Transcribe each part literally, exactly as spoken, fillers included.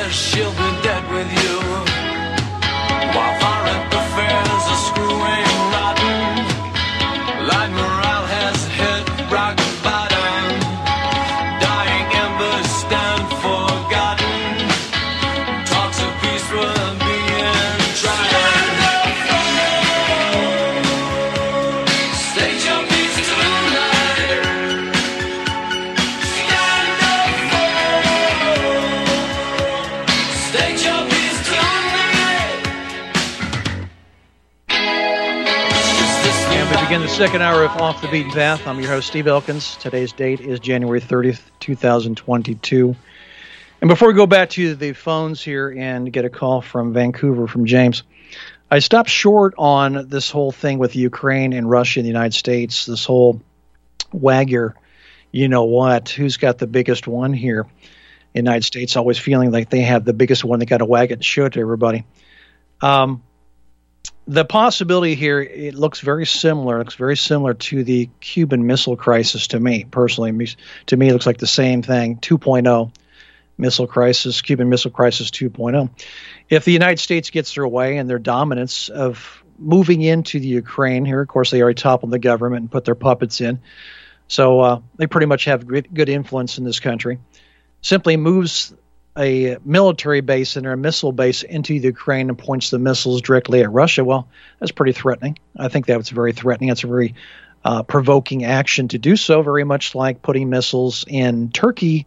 her she'll be dead with you. While foreign affairs are screwing rotten, light morale has hit rock bottom. Dying embers stand forgotten. Talks of peace were being tried. State your peace tonight. Stand up for. State your peace tonight. Is this the And we begin the second hour of Off the Beaten Path. I'm your host, Steve Elkins. Today's date is January thirtieth, twenty twenty-two. And before we go back to the phones here and get a call from Vancouver from James, I stopped short on this whole thing with Ukraine and Russia and the United States, this whole wagger, you know what, who's got the biggest one here? The United States always feeling like they have the biggest one. They got to wag it and show it to everybody. Um, the possibility here, it looks very similar. It looks very similar to the Cuban Missile Crisis to me, personally. Me- To me, it looks like the same thing, two point oh. Missile Crisis, Cuban Missile Crisis two point oh. If the United States gets their way and their dominance of moving into the Ukraine here, of course, they already toppled the government and put their puppets in. So uh, they pretty much have good, good influence in this country. Simply moves a military base and a missile base into the Ukraine and points the missiles directly at Russia. Well, that's pretty threatening. I think that's very threatening. That's a very uh, provoking action to do so, very much like putting missiles in Turkey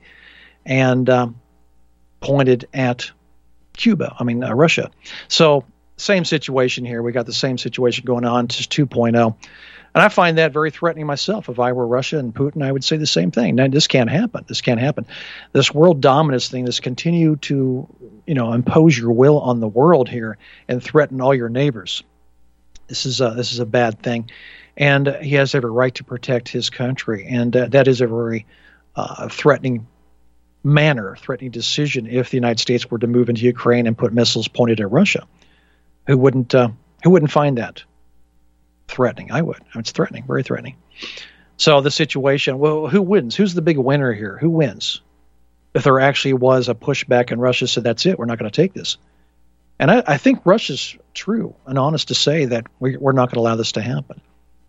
and um, pointed at Cuba, I mean, uh, Russia. So same situation here. We got the same situation going on, just two point oh. And I find that very threatening myself. If I were Russia and Putin, I would say the same thing. Now, this can't happen. This can't happen. This world dominance thing, this continue to, you know, impose your will on the world here and threaten all your neighbors. This is a, this is a bad thing. And uh, he has every right to protect his country. And uh, that is a very uh, threatening manner, threatening decision if the United States were to move into Ukraine and put missiles pointed at Russia. Who wouldn't uh, who wouldn't find that threatening? I would. It's threatening, very threatening. So the situation, well, who wins? Who's the big winner here? Who wins? If there actually was a pushback and Russia said, that's it, we're not going to take this. And I, I think Russia's true and honest to say that we, we're not going to allow this to happen.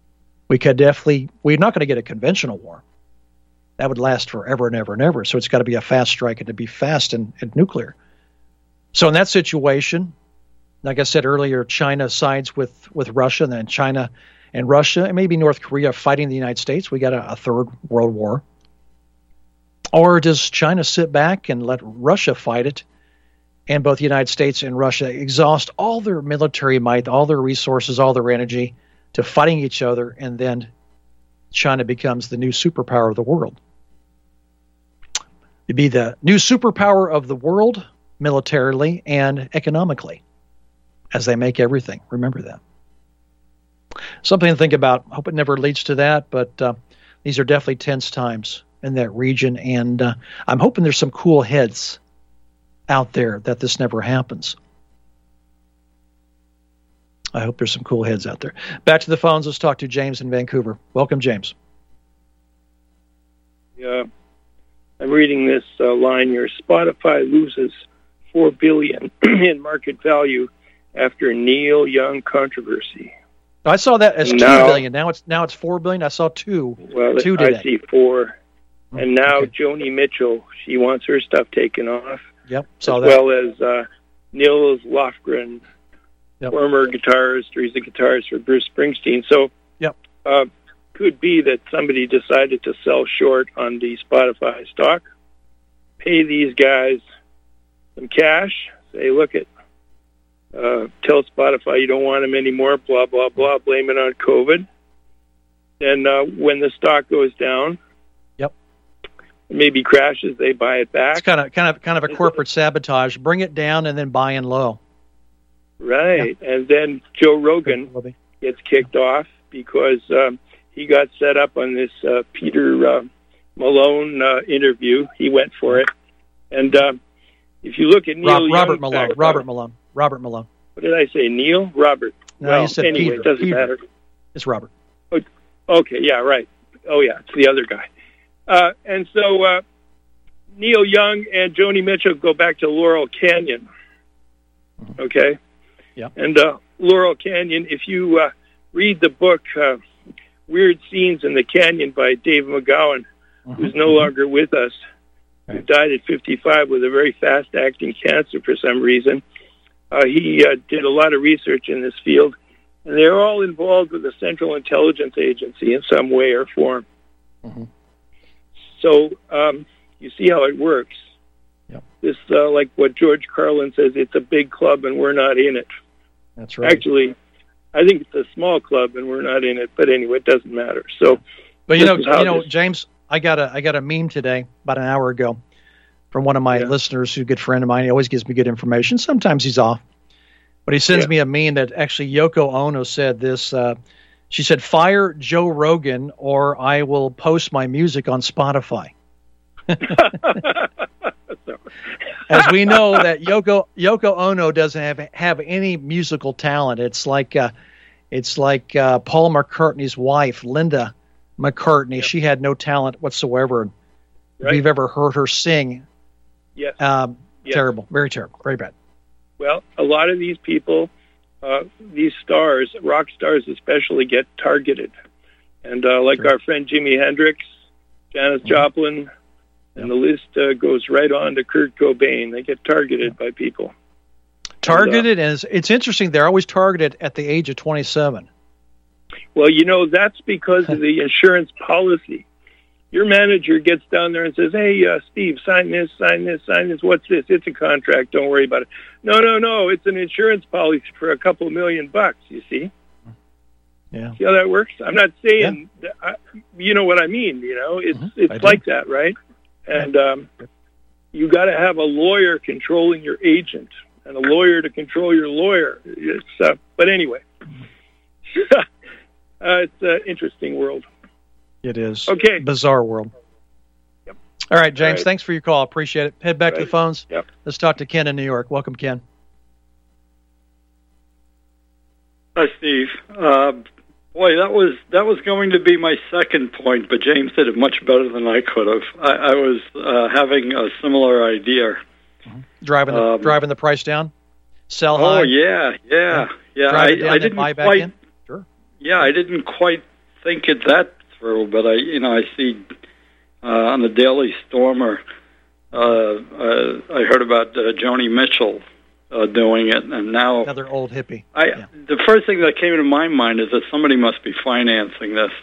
We could definitely, we're not going to get a conventional war. That would last forever and ever and ever. So it's got to be a fast strike and to be fast and, and nuclear. So in that situation, like I said earlier, China sides with, with Russia, and then China and Russia, and maybe North Korea fighting the United States. We got a, a third world war. Or does China sit back and let Russia fight it, and both the United States and Russia exhaust all their military might, all their resources, all their energy to fighting each other, and then China becomes the new superpower of the world? It'd be the new superpower of the world militarily and economically, as they make everything. Remember that. Something to think about. I hope it never leads to that, but uh, these are definitely tense times in that region, and uh, I'm hoping there's some cool heads out there that this never happens. I hope there's some cool heads out there. Back to the phones. Let's talk to James in Vancouver. Welcome, James. Yeah, I'm reading this uh, line here. Spotify loses four billion dollars in market value after Neil Young controversy. I saw that as now, two billion. Now it's now it's four billion. I saw two. Well, two today. I see four. And now okay. Joni Mitchell, she wants her stuff taken off. Yep, saw as that. well as uh, Nils Lofgren, yep. former guitarist, or he's the guitarist for Bruce Springsteen. So, yep. uh, could be that somebody decided to sell short on the Spotify stock, pay these guys some cash, say, look at, uh, tell Spotify you don't want them anymore, blah, blah, blah, blame it on COVID. And uh, when the stock goes down, yep, maybe crashes, they buy it back. It's kind of kind of kind of a corporate sabotage. Bring it down and then buy in low. Right, yeah. And then Joe Rogan gets kicked off because um, he got set up on this uh, Peter uh, Malone uh, interview. He went for it, and uh, if you look at Neil Rob, Young's Robert Malone, background, Robert Malone, Robert Malone. What did I say? Neil? Robert? No, well, you said anyway, Peter. it doesn't Peter. matter. It's Robert. Okay, yeah, right. Oh, yeah, it's the other guy. Uh, and so uh, Neil Young and Joni Mitchell go back to Laurel Canyon. Okay? Yeah. And uh, Laurel Canyon, if you uh, read the book uh, Weird Scenes in the Canyon by Dave McGowan, mm-hmm. who's no mm-hmm. longer with us, right. who died at fifty-five with a very fast-acting cancer for some reason, uh, he uh, did a lot of research in this field, and they're all involved with the Central Intelligence Agency in some way or form. Mm-hmm. So um, you see how it works. Yep. This, uh, like what George Carlin says, it's a big club and we're not in it. That's right. Actually, I think it's a small club and we're not in it. But anyway, it doesn't matter. So, but you know, you know, this... James, I got a I got a meme today about an hour ago from one of my yeah. listeners, who's a good friend of mine. He always gives me good information. Sometimes he's off, but he sends yeah. me a meme that actually Yoko Ono said this. Uh, she said, "Fire Joe Rogan, or I will post my music on Spotify." As we know that Yoko Yoko Ono doesn't have have any musical talent. It's like uh, it's like uh, Paul McCartney's wife, Linda McCartney. Yep. She had no talent whatsoever. Right. If you've ever heard her sing, yes. Um, yes. terrible, very terrible, very bad. Well, a lot of these people, uh, these stars, rock stars especially, get targeted. And uh, like sure. our friend Jimi Hendrix, Janis mm-hmm. Joplin, and the list uh, goes right on to Kurt Cobain. They get targeted by people. Targeted, and, uh, and it's, it's interesting. They're always targeted at the age of twenty-seven. Well, you know, that's because of the insurance policy. Your manager gets down there and says, hey, uh, Steve, sign this, sign this, sign this. What's this? It's a contract. Don't worry about it. No, no, no. It's an insurance policy for a couple million bucks, you see? Yeah. See how that works? I'm not saying, yeah. that I, you know what I mean, you know? It's, mm-hmm. it's like that, right? And um, you got to have a lawyer controlling your agent and a lawyer to control your lawyer. It's, uh, but anyway, uh, it's an interesting world. It is. Okay. Bizarre world. Yep. All right, James, All right. thanks for your call. Appreciate it. Head back right. to the phones. Yep. Let's talk to Ken in New York. Welcome, Ken. Hi, Steve. Uh, Boy, that was that was going to be my second point, but James did it much better than I could have. I, I was uh, having a similar idea. Mm-hmm. Driving the um, driving the price down, sell oh, high. Oh yeah, yeah, yeah. Drive I, it down, I then didn't buy back quite. in? Sure. Yeah, I didn't quite think it that through, but I, you know, I see uh, on the Daily Stormer. Uh, uh, I heard about uh, Joni Mitchell. Uh, doing it, and now another old hippie. I yeah. The first thing that came into my mind is that somebody must be financing this,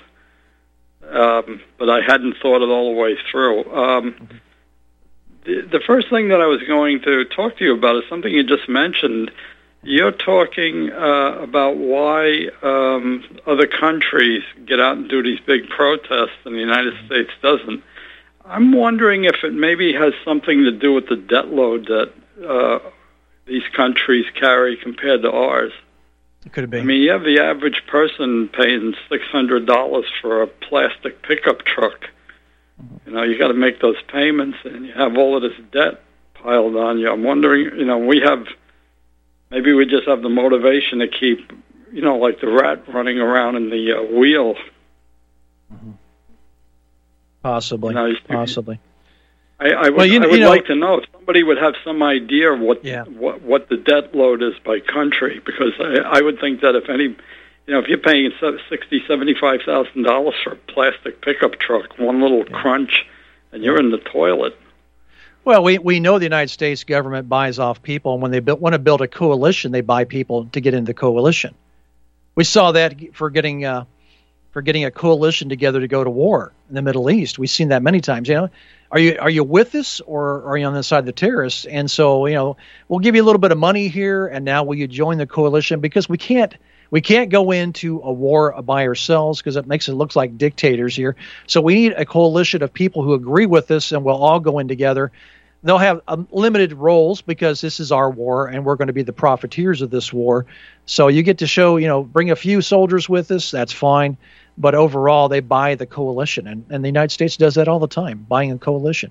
um, but I hadn't thought it all the way through. Um, mm-hmm. the, the first thing that I was going to talk to you about is something you just mentioned. You're talking uh, about why um, other countries get out and do these big protests, and the United mm-hmm. States doesn't. I'm wondering if it maybe has something to do with the debt load that uh, these countries carry compared to ours. It could have been. I mean, you have the average person paying six hundred dollars for a plastic pickup truck. Mm-hmm. You know, you got to make those payments, and you have all of this debt piled on you. I'm wondering, you know, we have, maybe we just have the motivation to keep, you know, like the rat running around in the uh, wheel. Mm-hmm. Possibly, you know, possibly. I, I would, well, you, I would you know, like to know if somebody would have some idea what yeah. what, what the debt load is by country, because I, I would think that if any, you know, if you're paying sixty, seventy-five thousand dollars for a plastic pickup truck, one little yeah. crunch, and you're yeah. in the toilet. Well, we we know the United States government buys off people, and when they build, want to build a coalition, they buy people to get into the coalition. We saw that for getting uh, for getting a coalition together to go to war in the Middle East. We've seen that many times. You know. Are you are you with us, or are you on the side of the terrorists? And so, you know, we'll give you a little bit of money here, and now will you join the coalition? Because we can't we can't go into a war by ourselves, because it makes it look like dictators here. So we need a coalition of people who agree with us, and we'll all go in together. They'll have um, limited roles, because this is our war, and we're going to be the profiteers of this war. So you get to show, you know, bring a few soldiers with us. That's fine. But overall, they buy the coalition, and, and the United States does that all the time, buying a coalition.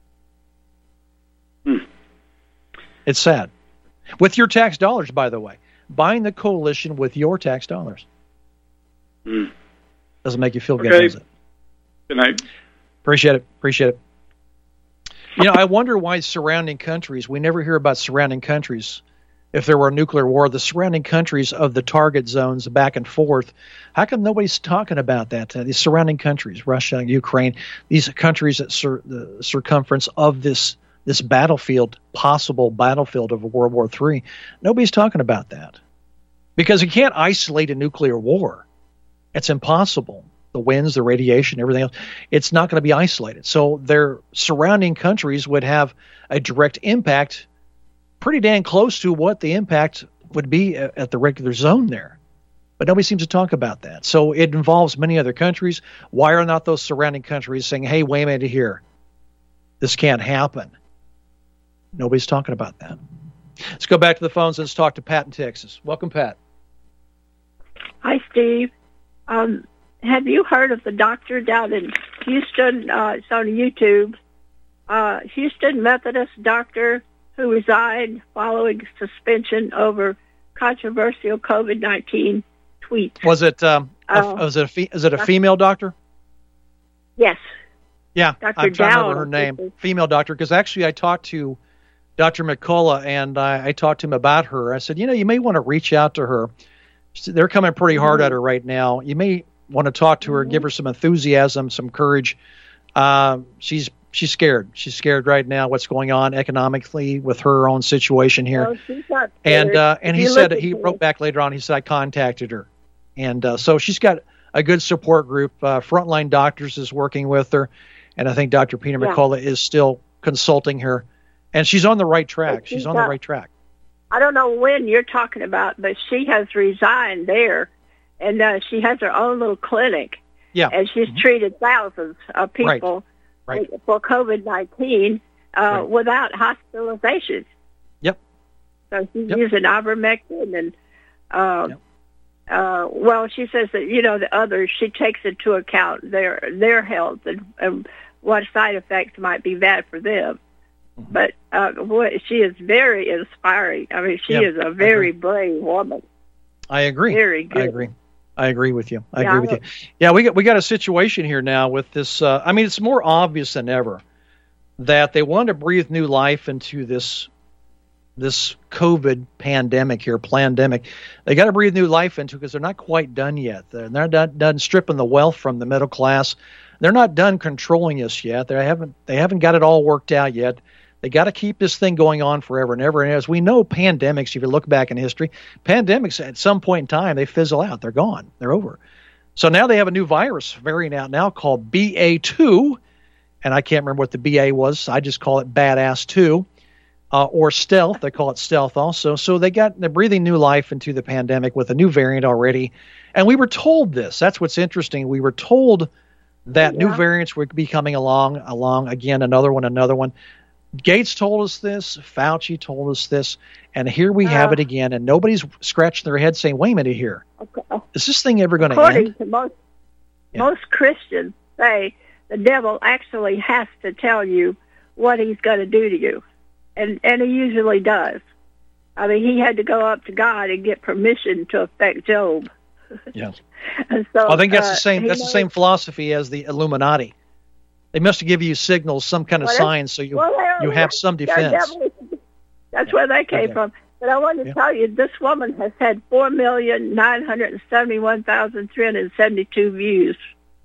Hmm. It's sad. With your tax dollars, by the way. Buying the coalition with your tax dollars. Hmm. Doesn't make you feel okay. good, does it? Good night. Appreciate it. Appreciate it. You know, I wonder why surrounding countries, we never hear about surrounding countries. If there were a nuclear war, the surrounding countries of the target zones back and forth, how come nobody's talking about that? Uh, these surrounding countries, Russia, Ukraine, these countries at cir- the circumference of this this battlefield, possible battlefield of World War Three, nobody's talking about that. Because you can't isolate a nuclear war. It's impossible. The winds, the radiation, everything else, it's not going to be isolated. So their surrounding countries would have a direct impact pretty dang close to what the impact would be at the regular zone there. But nobody seems to talk about that. So it involves many other countries. Why are not those surrounding countries saying, hey, wait a minute here, this can't happen? Nobody's talking about that. Let's go back to the phones and let's talk to Pat in Texas. Welcome, Pat. Hi, Steve. Um, have you heard of the doctor down in Houston? Uh, it's on YouTube. Uh, Houston Methodist doctor who resigned following suspension over controversial COVID nineteen tweets. Was it um, uh, a, was it a fe- is it a female doctor? Yes. Yeah, Doctor I'm trying Dowd, to remember her name. Female doctor, because actually I talked to Doctor McCullough and I, I talked to him about her. I said, you know, you may want to reach out to her. They're coming pretty hard at her right now. You may want to talk to her, mm-hmm. give her some enthusiasm, some courage. Uh, she's she's scared. She's scared right now what's going on economically with her own situation here. Well, she's not and uh, and he you said, he her. wrote back later on, he said, I contacted her. And uh, so she's got a good support group. Uh, Frontline Doctors is working with her. And I think Doctor Peter yeah. McCullough is still consulting her. And she's on the right track. She's, she's on got, the right track. I don't know when you're talking about, but she has resigned there, and uh, she has her own little clinic. Yeah. And she's mm-hmm. treated thousands of people right. Right. for COVID nineteen uh, right. without hospitalizations. Yep. So she's yep. using ivermectin and, uh, yep. uh, well, she says that, you know, the others, she takes into account their their health and, and what side effects might be bad for them. Mm-hmm. But uh, what, she is very inspiring. I mean, she yeah, is a very brave woman. I agree. Very good. I agree. I agree with you. I yeah, agree with you. Yeah, we got we got a situation here now with this. Uh, I mean, it's more obvious than ever that they want to breathe new life into this this COVID pandemic here, pandemic. They got to breathe new life into because they're not quite done yet. They're, they're not done stripping the wealth from the middle class. They're not done controlling us yet. They haven't they haven't got it all worked out yet. They got to keep this thing going on forever and ever. And as we know, pandemics, if you look back in history, pandemics at some point in time, they fizzle out. They're gone. They're over. So now they have a new virus variant out now called B A two. And I can't remember what the B A was. I just call it Badass two. Uh, or stealth. They call it stealth also. So they got, they're breathing new life into the pandemic with a new variant already. And we were told this. That's what's interesting. We were told that yeah. new variants would be coming along, along again, another one, another one. Gates told us this, Fauci told us this, and here we uh, have it again, and nobody's scratching their head saying, wait a minute here. Okay. Is this thing ever going to end? According to most, yeah. most Christians say the devil actually has to tell you what he's going to do to you, and, and he usually does. I mean, he had to go up to God and get permission to affect Job. Yes. and so, well, I think that's uh, the same. That's knows, the same philosophy as the Illuminati. They must give you signals, some kind of well, signs, so you well, you have some defense. Devil, that's yeah. where they came okay. from. But I want to yeah. tell you, this woman has had four million nine hundred seventy-one thousand three hundred seventy-two views.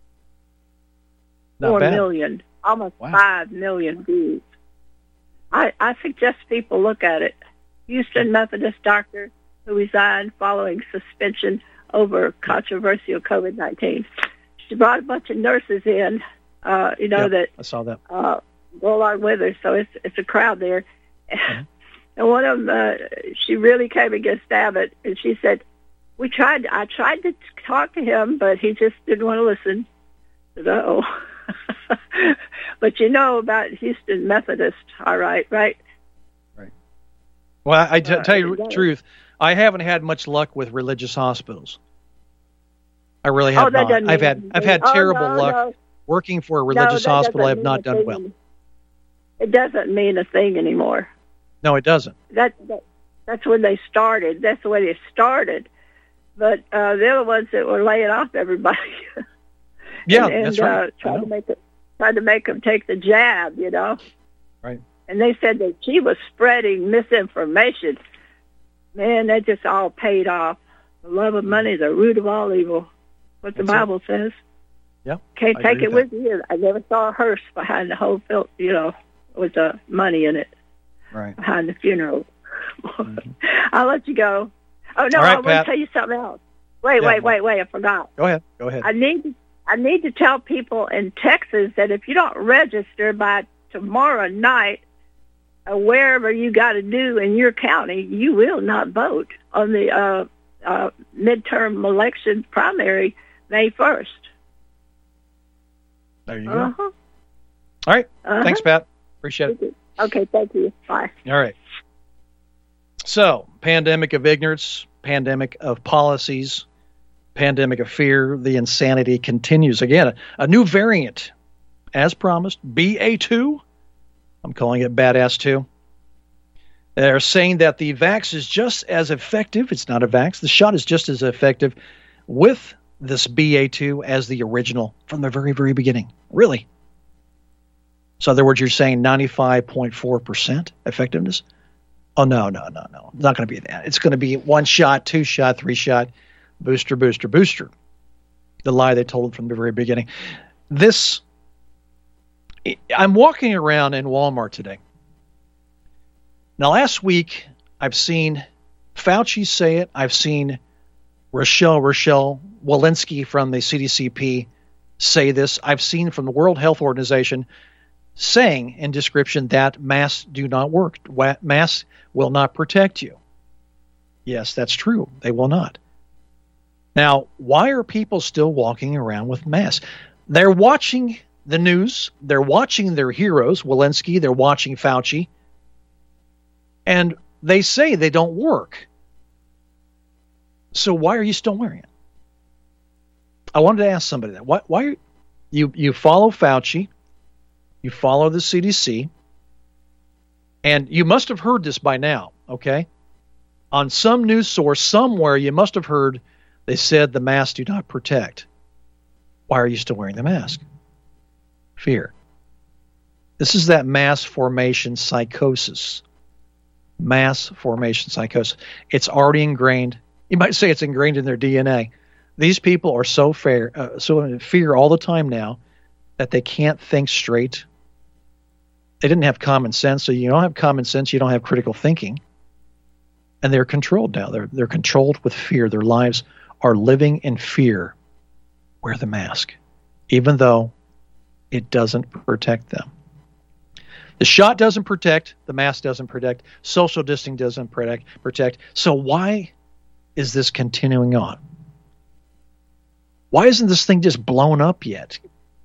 Not Four bad. million, almost wow. five million views. I, I suggest people look at it. Houston Methodist doctor who resigned following suspension over controversial COVID nineteen. She brought a bunch of nurses in. Uh, you know, yep, that I saw that. Uh, go along with her, so it's it's a crowd there. Mm-hmm. And one of them, uh, she really came against Abbott, and she said, "We tried. I tried to talk to him, but he just didn't want to listen." I said, "Oh." But you know about Houston Methodist, all right, right? Right. Well, I t- uh, tell you the truth, I haven't had much luck with religious hospitals. I really have oh, that not. I've had anything. I've had oh, terrible no, luck. No. Working for a religious no, hospital, I have not done thing. well. It doesn't mean a thing anymore. No, it doesn't. That, that That's when they started. That's the way they started. But uh, they're the ones that were laying off everybody. Yeah, and, and, that's right. Uh, trying to make it, trying to make them take the jab, you know. Right. And they said that she was spreading misinformation. Man, that just all paid off. The love of money is the root of all evil. What the That's Bible it. says. Yeah. Can't I take agree it with with you. I never saw a hearse behind the whole, fil- you know, with the money in it. Right. Behind the funeral. Mm-hmm. I'll let you go. Oh, no, All right, I want Pat. to tell you something else. Wait, Yeah, wait, what? wait, wait. I forgot. Go ahead. Go ahead. I need I need to tell people in Texas that if you don't register by tomorrow night, uh, wherever you got to do in your county, you will not vote on the uh, uh, midterm election primary May first. There you go. Uh-huh. All right. Uh-huh. Thanks, Pat. Appreciate it. Okay, thank you. Bye. All right. So, pandemic of ignorance, pandemic of policies, pandemic of fear, the insanity continues. Again, a, a new variant, as promised, B A two. I'm calling it Badass two. They're saying that the vax is just as effective. It's not a vax. The shot is just as effective with this B A two as the original from the very, very beginning. Really? So, in other words, you're saying ninety-five point four percent effectiveness? Oh, no, no, no, no. It's not going to be that. It's going to be one shot, two shot, three shot, booster, booster, booster. The lie they told from the very beginning. This, I'm walking around in Walmart today. Now, last week, I've seen Fauci say it. I've seen Rochelle, Rochelle Walensky from the C D C P say this. I've seen from the World Health Organization saying in description that masks do not work. Masks will not protect you. Yes, that's true. They will not. Now, why are people still walking around with masks? They're watching the news. They're watching their heroes, Walensky. They're watching Fauci. And they say they don't work. So why are you still wearing it? I wanted to ask somebody that. Why, why you you follow Fauci? You follow the C D C, and you must have heard this by now, okay? On some news source somewhere, you must have heard they said the masks do not protect. Why are you still wearing the mask? Fear. This is that mass formation psychosis. Mass formation psychosis. It's already ingrained. You might say it's ingrained in their D N A. These people are so fair, uh, so in fear all the time now that they can't think straight. They didn't have common sense, so you don't have common sense, you don't have critical thinking. And they're controlled now. They're they're controlled with fear. Their lives are living in fear. Wear the mask, even though it doesn't protect them. The shot doesn't protect. The mask doesn't protect. Social distancing doesn't protect. Protect. So why is this continuing on? Why isn't this thing just blown up yet?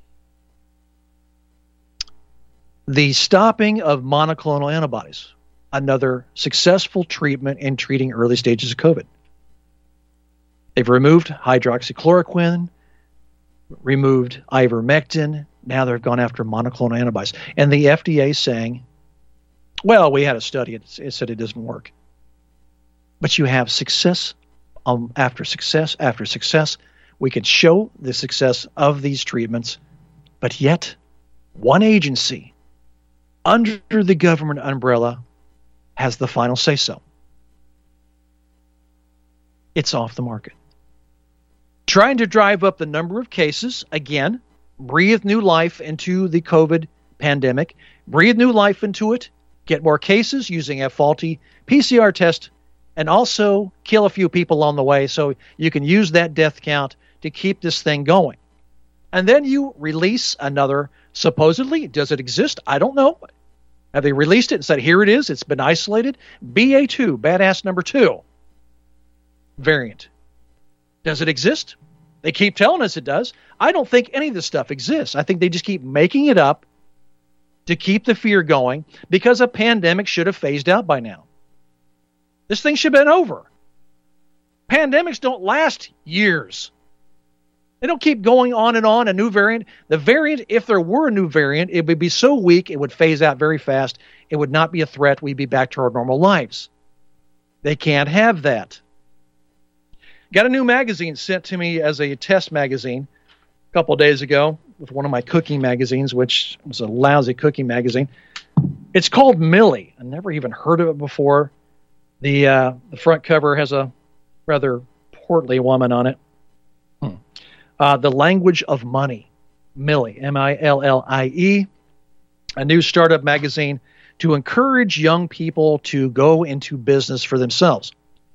The stopping of monoclonal antibodies, another successful treatment in treating early stages of COVID. They've removed hydroxychloroquine, removed ivermectin. Now they've gone after monoclonal antibodies. And the F D A is saying, well, we had a study. It, it said it doesn't work. But you have success um, after success after success. We could show the success of these treatments. But yet, one agency under the government umbrella has the final say-so. It's off the market. Trying to drive up the number of cases, again, breathe new life into the COVID pandemic, breathe new life into it, get more cases using a faulty P C R test, and also kill a few people on the way so you can use that death count to keep this thing going. And then you release another, supposedly, does it exist? I don't know. Have they released it and said, here it is, it's been isolated? B A two, badass number two variant. Does it exist? They keep telling us it does. I don't think any of this stuff exists. I think they just keep making it up to keep the fear going because a pandemic should have phased out by now. This thing should have been over. Pandemics don't last years. They don't keep going on and on, a new variant. The variant, if there were a new variant, it would be so weak, it would phase out very fast. It would not be a threat. We'd be back to our normal lives. They can't have that. Got a new magazine sent to me as a test magazine a couple of days ago with one of my cooking magazines, which was a lousy cooking magazine. It's called Millie. I never even heard of it before. The uh, the front cover has a rather portly woman on it. Hmm. Uh, the Language of Money, Millie, M I L L I E, a new startup magazine to encourage young people to go into business for themselves.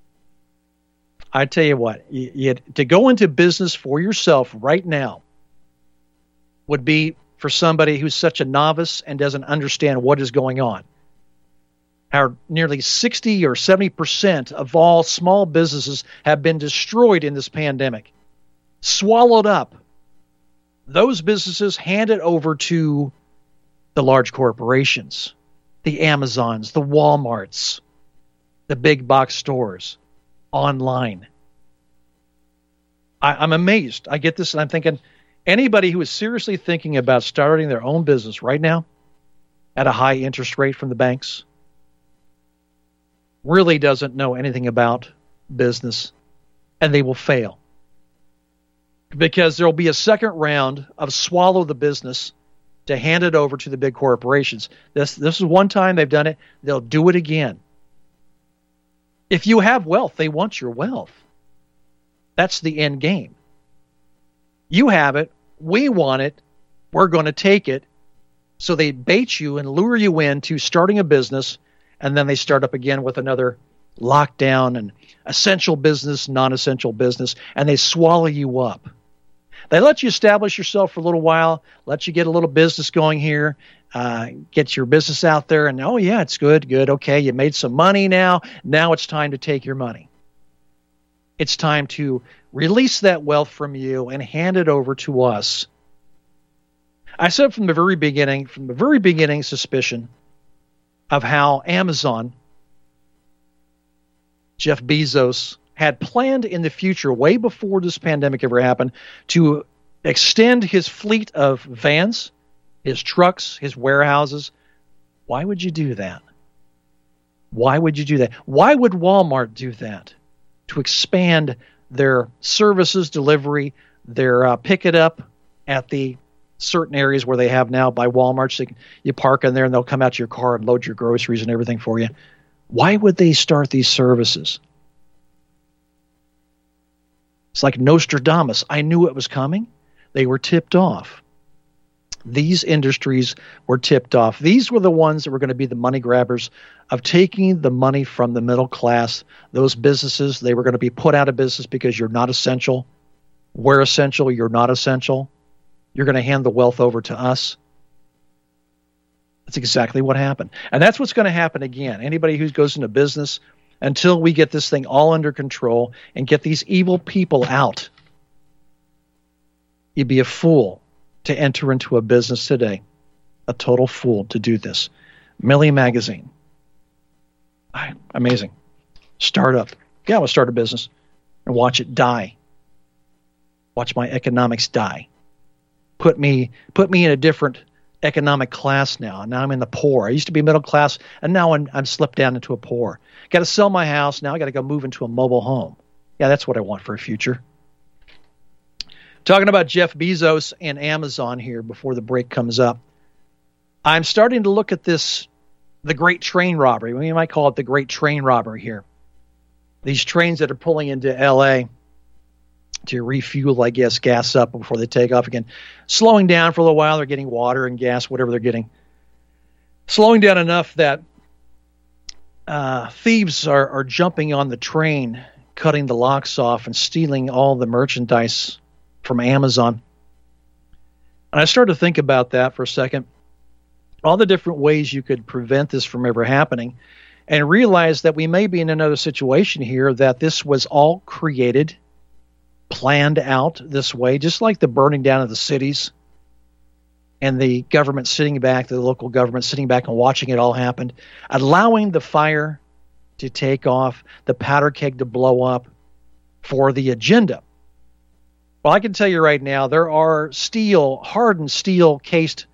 I tell you what, you, you, to go into business for yourself right now would be for somebody who's such a novice and doesn't understand what is going on. How nearly sixty or seventy percent of all small businesses have been destroyed in this pandemic, swallowed up. Those businesses handed over to the large corporations, the Amazons, the Walmarts, the big box stores, online. I, I'm amazed. I get this and I'm thinking, anybody who is seriously thinking about starting their own business right now at a high interest rate from the banks really doesn't know anything about business, and they will fail. Because there will be a second round of swallow the business to hand it over to the big corporations. This this is one time they've done it. They'll do it again. If you have wealth, they want your wealth. That's the end game. You have it. We want it. We're going to take it. So they bait you and lure you into starting a business, and then they start up again with another lockdown and essential business, non-essential business, and they swallow you up. They let you establish yourself for a little while, let you get a little business going here, uh, get your business out there, and oh yeah, it's good, good, okay, you made some money now. Now it's time to take your money. It's time to release that wealth from you and hand it over to us. I said from the very beginning, from the very beginning, suspicion of how Amazon, Jeff Bezos, had planned in the future, way before this pandemic ever happened, to extend his fleet of vans, his trucks, his warehouses. Why would you do that? Why would you do that? Why would Walmart do that? To expand their services, delivery, their uh, pick it up at the certain areas where they have now by Walmart. So you, can, you park in there and they'll come out to your car and load your groceries and everything for you. Why would they start these services? It's like Nostradamus. I knew it was coming. They were tipped off. These industries were tipped off. These were the ones that were going to be the money grabbers of taking the money from the middle class. Those businesses, they were going to be put out of business because you're not essential. We're essential. You're not essential. You're going to hand the wealth over to us. That's exactly what happened. And that's what's going to happen again. Anybody who goes into business, until we get this thing all under control and get these evil people out, you'd be a fool to enter into a business today. A total fool to do this. Millie Magazine. Amazing. Start up. Yeah, I want to start a business and watch it die. Watch my economics die. Put me put me in a different economic class now. Now I'm in the poor. I used to be middle class, and now I'm, I'm slipped down into a poor. Got to sell my house. Now I got to go move into a mobile home. Yeah, that's what I want for a future. Talking about Jeff Bezos and Amazon here before the break comes up. I'm starting to look at this, the great train robbery. We might call it the great train robbery here. These trains that are pulling into L A to refuel, I guess, gas up before they take off again. Slowing down for a little while. They're getting water and gas, whatever they're getting. Slowing down enough that uh, thieves are, are jumping on the train, cutting the locks off and stealing all the merchandise from Amazon. And I started to think about that for a second. All the different ways you could prevent this from ever happening, and realize that we may be in another situation here, that this was all created, planned out this way, just like the burning down of the cities and the government sitting back, the local government sitting back and watching it all happen, allowing the fire to take off, the powder keg to blow up for the agenda. Well, I can tell you right now, there are steel, hardened steel cased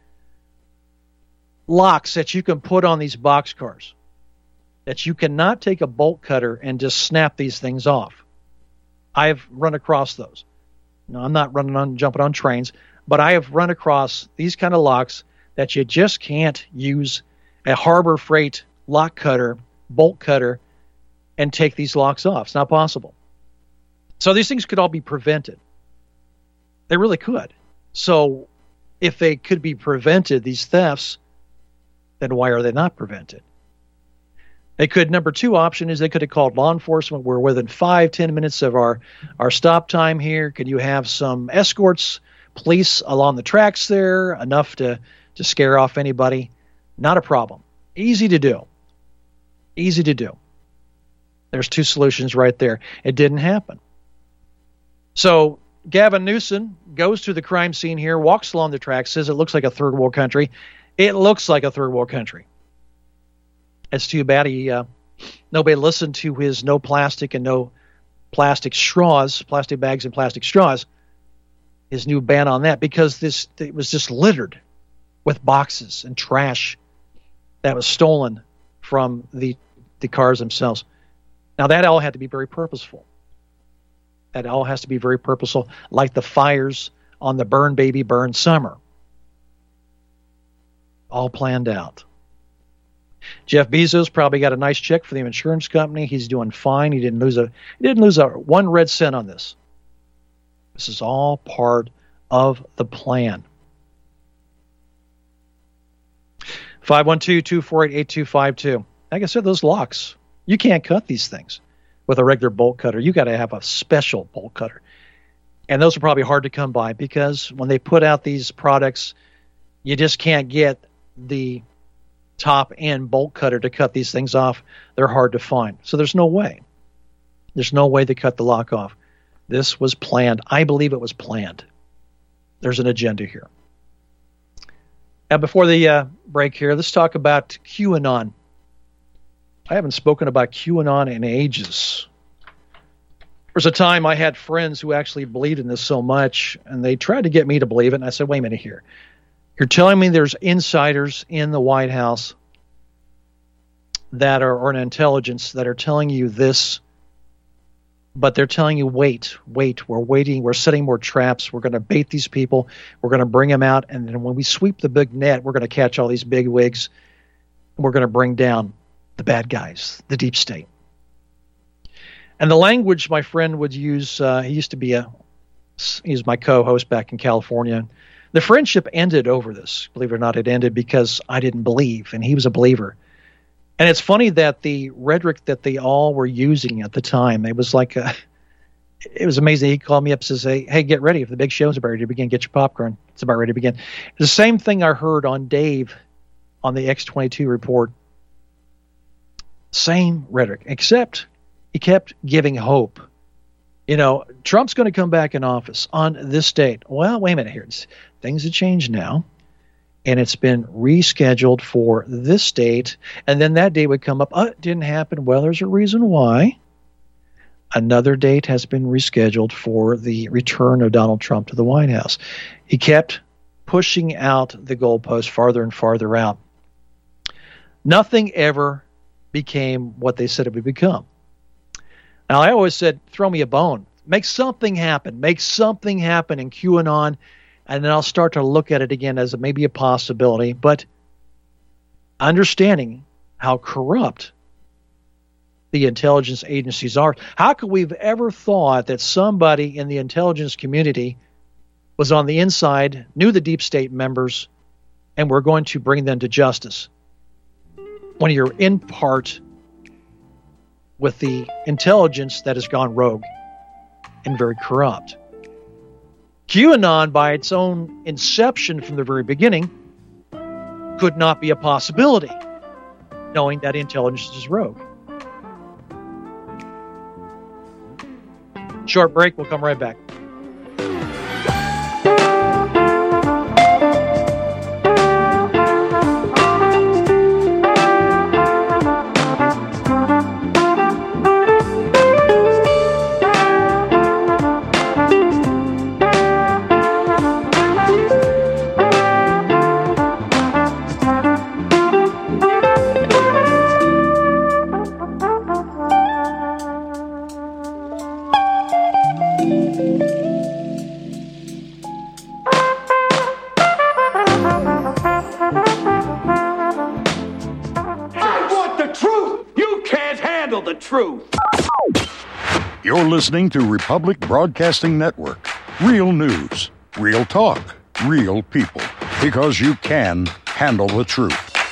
locks that you can put on these boxcars, that you cannot take a bolt cutter and just snap these things off. I've run across those. No, I'm not running on, jumping on trains, but I have run across these kind of locks that you just can't use a Harbor Freight lock cutter, bolt cutter, and take these locks off. It's not possible. So these things could all be prevented. They really could. So if they could be prevented, these thefts, then why are they not prevented? They could, number two option is they could have called law enforcement. We're within five, ten minutes of our, our stop time here. Could you have some escorts, police along the tracks there, enough to, to scare off anybody? Not a problem. Easy to do. Easy to do. There's two solutions right there. It didn't happen. So Gavin Newsom goes to the crime scene here, walks along the tracks, says it looks like a third world country. It looks like a third world country. It's too bad he uh, nobody listened to his no plastic and no plastic straws, plastic bags and plastic straws, his new ban on that, because this it was just littered with boxes and trash that was stolen from the the cars themselves. Now that all had to be very purposeful. That all has to be very purposeful, like the fires on the Burn Baby Burn Summer. All planned out. Jeff Bezos probably got a nice check for the insurance company. He's doing fine. He didn't lose a he didn't lose a one red cent on this. This is all part of the plan. five one two, two four eight, eight two five two. Like I said, those locks, you can't cut these things with a regular bolt cutter. You got to have a special bolt cutter. And those are probably hard to come by because when they put out these products, you just can't get the top end bolt cutter to cut these things off. They're hard to find. So there's no way. There's no way to cut the lock off. This was planned. I believe it was planned. There's an agenda here. Now, before the uh, break here, let's talk about QAnon. I haven't spoken about QAnon in ages. There was a time I had friends who actually believed in this so much, and they tried to get me to believe it, and I said, wait a minute here. You're telling me there's insiders in the White House that are, or an intelligence that are telling you this, but they're telling you, wait, wait, we're waiting, we're setting more traps, we're going to bait these people, we're going to bring them out, and then when we sweep the big net, we're going to catch all these big wigs, and we're going to bring down the bad guys, the deep state. And the language my friend would use, uh, he used to be a, he was my co-host back in California. The friendship ended over this. Believe it or not, it ended because I didn't believe, and he was a believer. And it's funny that the rhetoric that they all were using at the time, it was like, a, it was amazing. He called me up and says, hey, hey, get ready. If the big show's about ready to begin, get your popcorn. It's about ready to begin. The same thing I heard on Dave on the X twenty-two report. Same rhetoric, except he kept giving hope. You know, Trump's going to come back in office on this date. Well, wait a minute here. It's, things have changed now, and it's been rescheduled for this date, and then that date would come up. Oh, it didn't happen. Well, there's a reason why. Another date has been rescheduled for the return of Donald Trump to the White House. He kept pushing out the goalpost farther and farther out. Nothing ever became what they said it would become. Now, I always said, throw me a bone. Make something happen. Make something happen in QAnon, and then I'll start to look at it again as maybe a possibility. But understanding how corrupt the intelligence agencies are, how could we have ever thought that somebody in the intelligence community was on the inside, knew the deep state members, and were going to bring them to justice? When you're in part with the intelligence that has gone rogue and very corrupt. QAnon, by its own inception from the very beginning, could not be a possibility, knowing that intelligence is rogue. Short break, we'll come right back. You're listening to Republic Broadcasting Network. Real news, real talk, real people. Because you can handle the truth.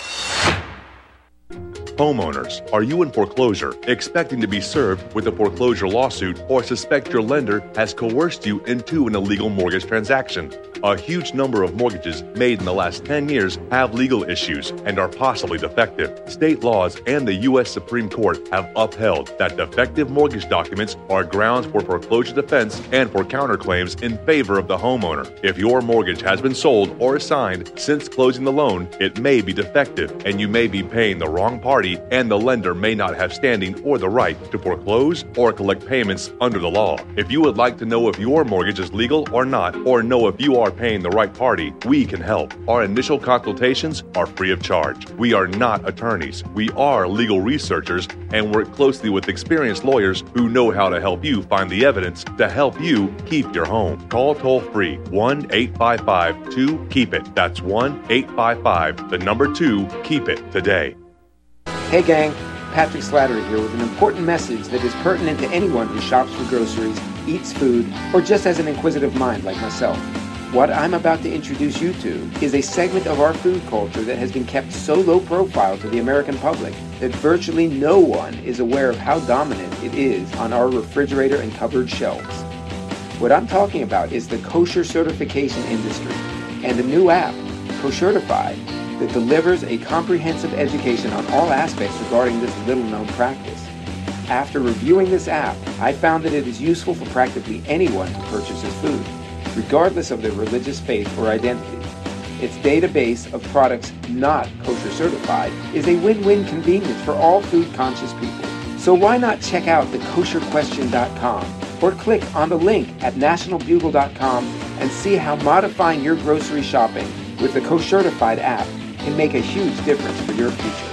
Homeowners, are you in foreclosure, expecting to be served with a foreclosure lawsuit, or suspect your lender has coerced you into an illegal mortgage transaction? A huge number of mortgages made in the last ten years have legal issues and are possibly defective. State laws and the U S Supreme Court have upheld that defective mortgage documents are grounds for foreclosure defense and for counterclaims in favor of the homeowner. If your mortgage has been sold or assigned since closing the loan, it may be defective and you may be paying the wrong party, and the lender may not have standing or the right to foreclose or collect payments under the law. If you would like to know if your mortgage is legal or not, or know if you are paying the right party, we can help. Our initial consultations are free of charge. We are not attorneys. We are legal researchers and work closely with experienced lawyers who know how to help you find the evidence to help you keep your home. Call toll-free one eight five five two keep it. That's one eight five five, the number two, keep it today. Hey gang, Patrick Slattery here with an important message that is pertinent to anyone who shops for groceries, eats food, or just has an inquisitive mind like myself. What I'm about to introduce you to is a segment of our food culture that has been kept so low profile to the American public that virtually no one is aware of how dominant it is on our refrigerator and cupboard shelves. What I'm talking about is the kosher certification industry and a new app, Koshertified, that delivers a comprehensive education on all aspects regarding this little-known practice. After reviewing this app, I found that it is useful for practically anyone who purchases food, regardless of their religious faith or identity. Its database of products not kosher certified is a win-win convenience for all food-conscious people. So why not check out the kosher question dot com or click on the link at national bugle dot com and see how modifying your grocery shopping with the Koshertified app can make a huge difference for your future.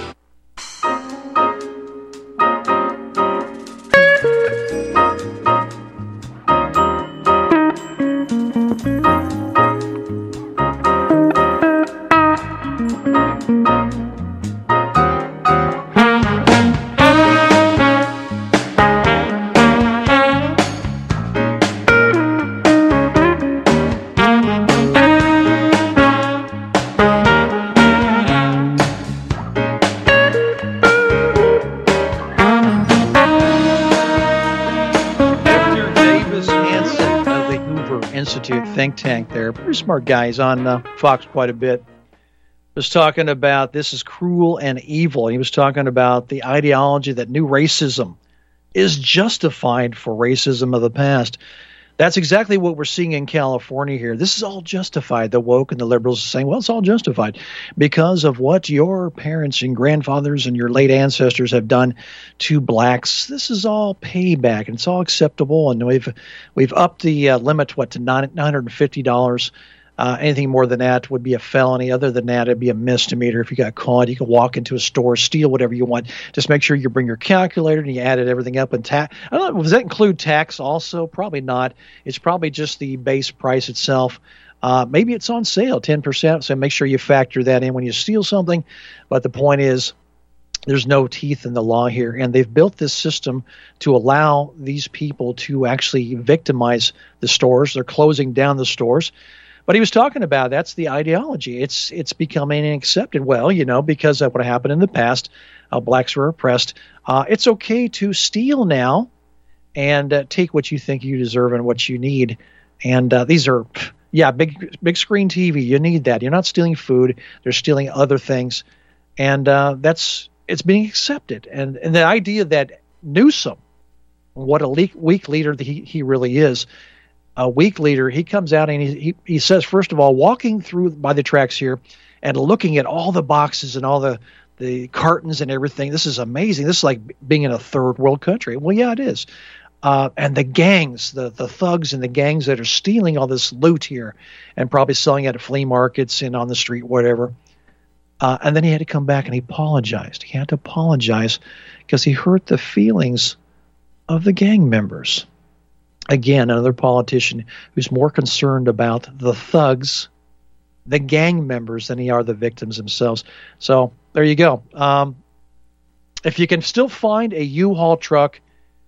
Think tank there. Pretty smart guy. He's on uh, Fox quite a bit. Was talking about this is cruel and evil. He was talking about the ideology that new racism is justified for racism of the past. That's exactly what we're seeing in California here. This is all justified. The woke and the liberals are saying, well, it's all justified because of what your parents and grandfathers and your late ancestors have done to blacks. This is all payback, and it's all acceptable. And we've we've upped the uh, limit, what, to nine hundred fifty dollars. Uh, anything more than that would be a felony. Other than that, it'd be a misdemeanor. If you got caught, you could walk into a store, steal whatever you want. Just make sure you bring your calculator and you added everything up. And tax. I don't know. Does that include tax also? Probably not. It's probably just the base price itself. Uh, maybe it's on sale, ten percent. So make sure you factor that in when you steal something. But the point is, there's no teeth in the law here. And they've built this system to allow these people to actually victimize the stores. They're closing down the stores. But he was talking about that's the ideology. It's it's becoming accepted. Well, you know, because of what happened in the past, uh, blacks were oppressed. Uh, it's okay to steal now and uh, take what you think you deserve and what you need. And uh, these are, yeah, big big screen T V. You need that. You're not stealing food. They're stealing other things, and uh, that's it's being accepted. And and the idea that Newsom, what a le- weak leader that he he really is. A weak leader, he comes out and he, he he says, first of all, walking through by the tracks here and looking at all the boxes and all the, the cartons and everything, this is amazing. This is like being in a third world country. Well, yeah, it is. Uh, and the gangs, the, the thugs and the gangs that are stealing all this loot here and probably selling it at flea markets and on the street, whatever. Uh, and then he had to come back and he apologized. He had to apologize because he hurt the feelings of the gang members. Again, another politician who's more concerned about the thugs, the gang members, than he are the victims themselves. So there you go. Um, if you can still find a U-Haul truck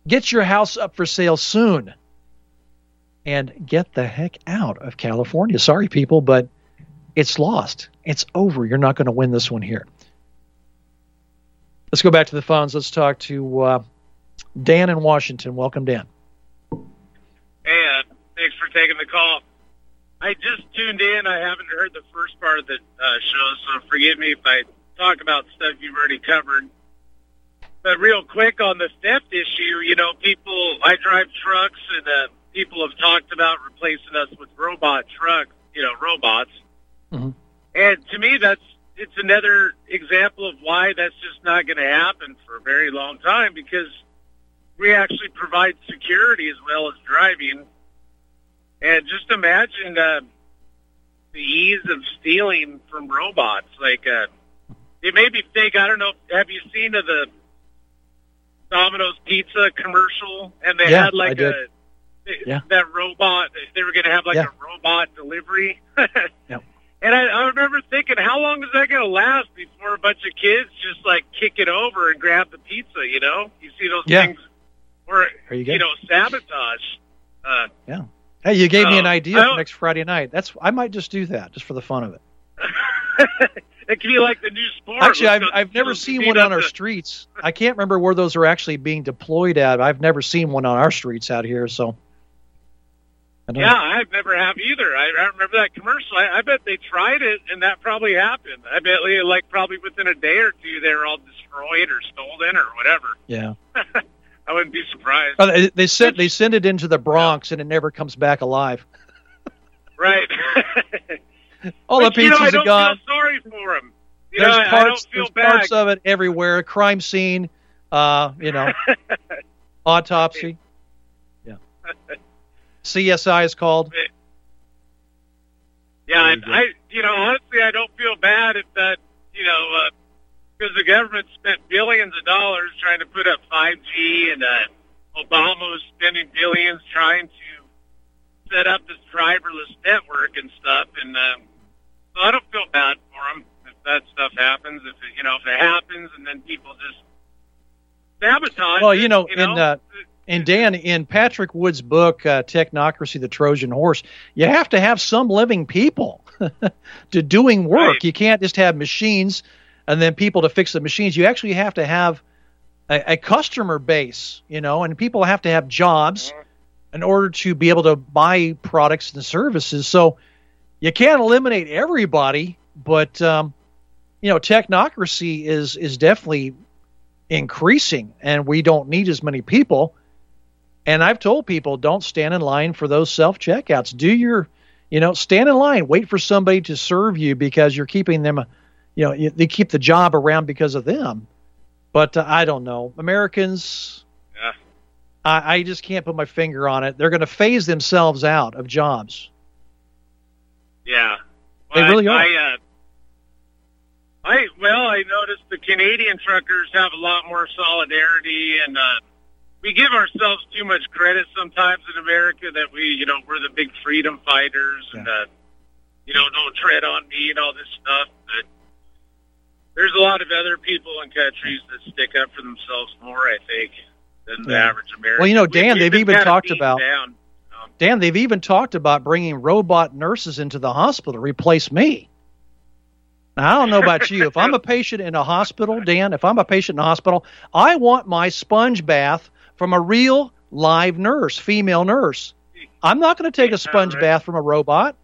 Get your house up for sale soon. And get the heck out of California. Sorry, people, but it's lost. It's over. You're not going to win this one here. Let's go back to the phones. Let's talk to uh, Dan in Washington. Welcome, Dan. Hey, uh, thanks for taking the call. I just tuned in. I haven't heard the first part of the uh, show, so forgive me if I talk about stuff you've already covered. But real quick on the theft issue, you know, people, I drive trucks, and uh, people have talked about replacing us with robot trucks, you know, robots. Mm-hmm. And to me, that's it's another example of why that's just not going to happen for a very long time, because we actually provide security as well as driving. And just imagine uh, the ease of stealing from robots. Like, uh, it made me think, I don't know, have you seen the Domino's Pizza commercial? And they yeah, had like I a, did. Yeah. that robot, they were going to have like yeah. a robot delivery. yeah. And I, I remember thinking, how long is that going to last before a bunch of kids just like kick it over and grab the pizza, you know? You see those yeah. things, or, you, you know, sabotage. Uh, yeah. Hey, you gave uh, me an idea for next Friday night. That's I might just do that, just for the fun of it. It could be like the new sport. Actually, I've, go, I've never seen one on our the... streets. I can't remember where those are actually being deployed at. I've never seen one on our streets out here, so... I yeah, know. I've never have either. I, I remember that commercial. I, I bet they tried it, and that probably happened. I bet, like, probably within a day or two, they were all destroyed or stolen or whatever. Yeah. I wouldn't be surprised. Oh, they, they send they send it into the Bronx, yeah. and it never comes back alive. Right. All but, the pizzas you know, I don't are gone. Feel sorry for them. You there's know, parts. I don't feel there's bad. parts of it everywhere. Crime scene. Uh, you know, autopsy. Yeah. C S I is called. Yeah, and I, you know, honestly, I don't feel bad if that, you know, because uh, the government spent billions of dollars trying to put up five G, and uh, Obama was spending billions trying to set up this driverless network and stuff, and um, so I don't feel bad for them if that stuff happens. If it, you know, if it happens, and then people just sabotage. Well, you know, it, you know? in uh, And Dan, in Patrick Wood's book, uh, Technocracy, the Trojan Horse, you have to have some living people to doing work. Right. You can't just have machines and then people to fix the machines. You actually have to have a, a customer base, you know, and people have to have jobs in order to be able to buy products and services. So you can't eliminate everybody, but, um, you know, technocracy is, is definitely increasing, and we don't need as many people. And I've told people, don't stand in line for those self-checkouts. Do your, you know, stand in line. Wait for somebody to serve you because you're keeping them, you know, you, they keep the job around because of them. But uh, I don't know. Americans, yeah. I, I just can't put my finger on it. They're going to phase themselves out of jobs. Yeah. Well, they really I, are. I, uh, I, well, I noticed the Canadian truckers have a lot more solidarity, and uh, we give ourselves too much credit sometimes in America that we, you know, we're the big freedom fighters, yeah. and, uh, you know, don't tread on me and all this stuff. But there's a lot of other people in countries that stick up for themselves more, I think, than the yeah. average American. Well, you know, Dan, we, they've even talked about, down, um, Dan, they've even talked about bringing robot nurses into the hospital to replace me. Now, I don't know about you. If I'm a patient in a hospital, Dan, if I'm a patient in a hospital, I want my sponge bath from a real live nurse, female nurse. I'm not going to take a sponge right. bath from a robot.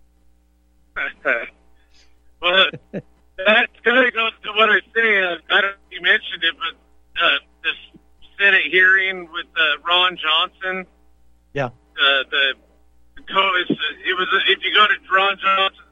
Well, that kind of goes to what I say. Uh, I don't know if you mentioned it, but uh, this Senate hearing with uh, Ron Johnson. Yeah. Uh, the, the co- it's, uh, it was uh, if you go to Ron Johnson.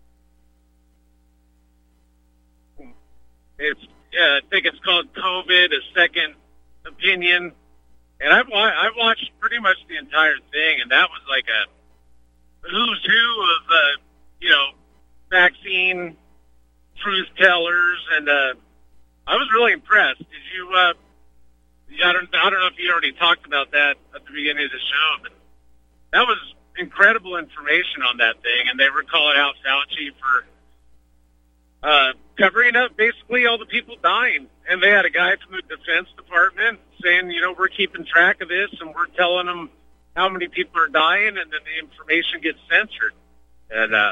It's uh, I think it's called COVID, a second opinion, and I've wa- I watched pretty much the entire thing, and that was like a who's who of uh, you know vaccine truth tellers, and uh, I was really impressed. Did you? Uh, I don't I don't know if you already talked about that at the beginning of the show, but that was incredible information on that thing, and they were calling out Fauci for. Uh, covering up basically all the people dying. and they had a guy from the Defense Department saying, you know, we're keeping track of this, and we're telling them how many people are dying, and then the information gets censored. And uh,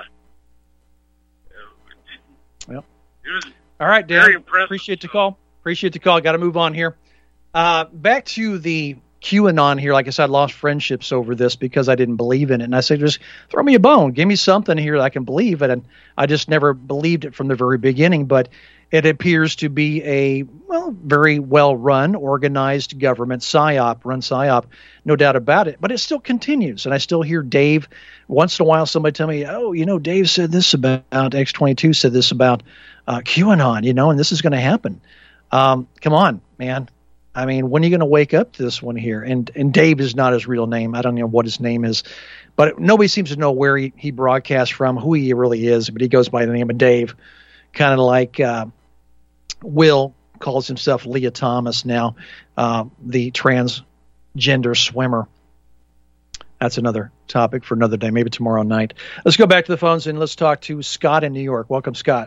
well, it was all right, Dan. very impressive. Appreciate the call. Appreciate the call. Got to move on here. Uh, back to the QAnon here. Like I said, I lost friendships over this because I didn't believe in it. And I said, just throw me a bone. Give me something here that I can believe in. And I just never believed it from the very beginning. But it appears to be a, well, very well-run, organized government psyop, run psyop, no doubt about it. But it still continues. And I still hear Dave, once in a while, somebody tell me, oh, you know, Dave said this about, X twenty-two said this about uh, QAnon, you know, and this is going to happen. Um, come on, man. I mean, when are you going to wake up to this one here? And and Dave is not his real name. I don't know what his name is. But nobody seems to know where he, he broadcasts from, who he really is. But he goes by the name of Dave, kind of like uh, Will calls himself Leah Thomas now, uh, the transgender swimmer. That's another topic for another day, maybe tomorrow night. Let's go back to the phones and let's talk to Scott in New York. Welcome, Scott.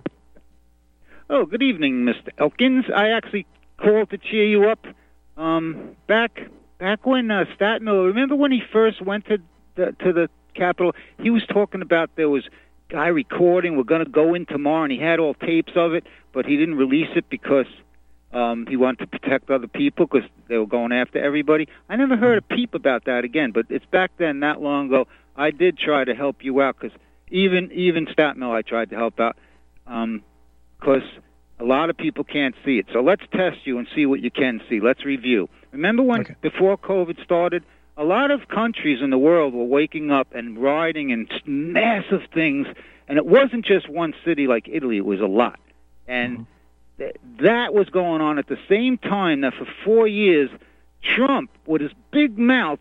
Oh, good evening, Mister Elkins. I actually called to cheer you up. Um, back back when uh, Stat Miller, remember when he first went to the, to the Capitol? He was talking about there was guy recording. We're going to go in tomorrow, and he had all tapes of it, but he didn't release it because um, he wanted to protect other people because they were going after everybody. I never heard a peep about that again, but it's back then, not long ago. I did try to help you out because even even Stat Miller I tried to help out. Um, because a lot of people can't see it. So let's test you and see what you can see. Let's review. Remember when, okay. before COVID started, a lot of countries in the world were waking up and riding in massive things, and it wasn't just one city like Italy, it was a lot. And mm-hmm. th- that was going on at the same time that for four years, Trump, with his big mouth,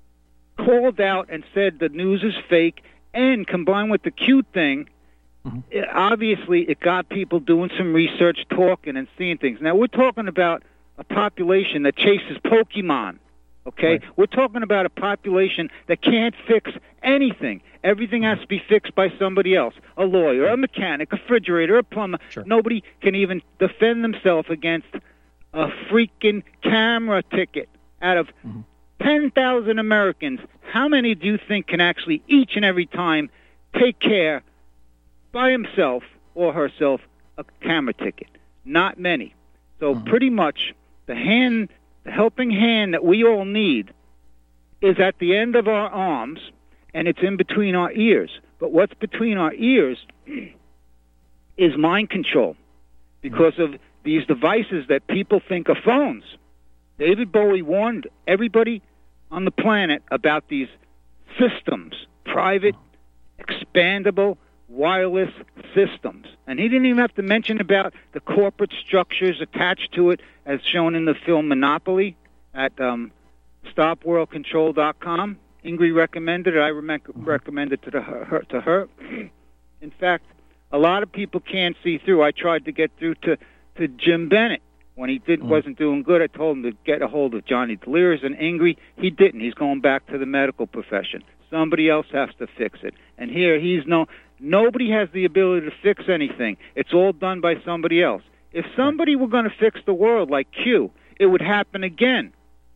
called out and said the news is fake, and combined with the Q thing, Mm-hmm. It, obviously, it got people doing some research, talking, and seeing things. Now, we're talking about a population that chases Pokemon, okay? Right. We're talking about a population that can't fix anything. Everything has to be fixed by somebody else, a lawyer, a mechanic, a refrigerator, a plumber. Sure. Nobody can even defend themselves against a freaking camera ticket. Out of mm-hmm. ten thousand Americans, how many do you think can actually each and every time take care by himself or herself a camera ticket? Not many. So mm-hmm. pretty much the hand, the helping hand that we all need is at the end of our arms, and it's in between our ears. But what's between our ears is mind control because of these devices that people think are phones. David Bowie warned everybody on the planet about these systems, private, expandable, wireless systems. And he didn't even have to mention about the corporate structures attached to it, as shown in the film Monopoly at um, stop world control dot com. Ingrid recommended it. I re- recommended it to, her, to her. In fact, a lot of people can't see through. I tried to get through to, to Jim Bennett. When he did, wasn't doing good, I told him to get a hold of Johnny Delirious and Ingrid. He didn't. He's going back to the medical profession. Somebody else has to fix it. And here, he's no... Nobody has the ability to fix anything. It's all done by somebody else. If somebody were going to fix the world like Q, it would happen again,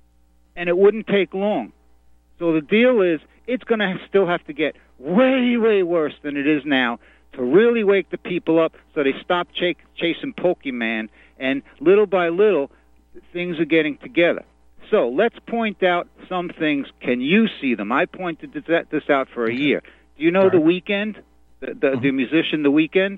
and it wouldn't take long. So the deal is, it's going to still have to get way, way worse than it is now to really wake the people up so they stop ch- chasing Pokemon, and little by little, things are getting together. So let's point out some things. Can you see them? I pointed this out for a year. Do you know The Weeknd? The, the, mm-hmm. the musician The Weeknd?